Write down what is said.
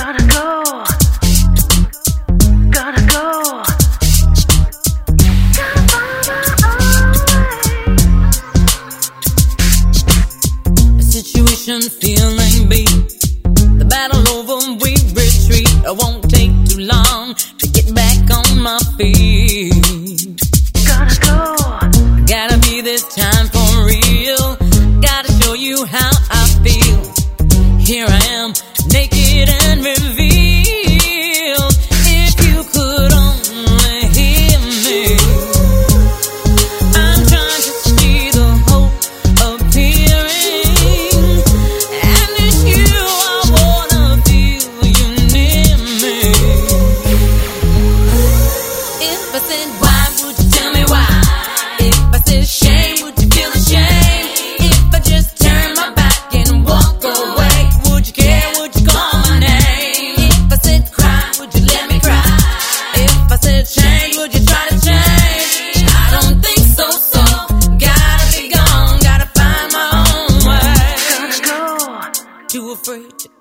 Gotta go. Gotta go. Gotta find my own way. Situation feeling beat. The battle over, we retreat. It won't take too long to get back on my feet. Gotta go. Gotta be this time for real. Gotta show you how I feel. Here I am, naked and revealed. If you could only hear me, I'm trying to see the hope appearing. And it's you I wanna feel, you near me. If I said why, would you tell me why? If I said shame, would you feel ashamed? If I just turn my back and walk away, would you care? Would you call my name? If I said cry, would you let me cry? If I said change, would you try to change? I don't think so, so gotta be gone, gotta find my own way. Gotta go. Too afraid to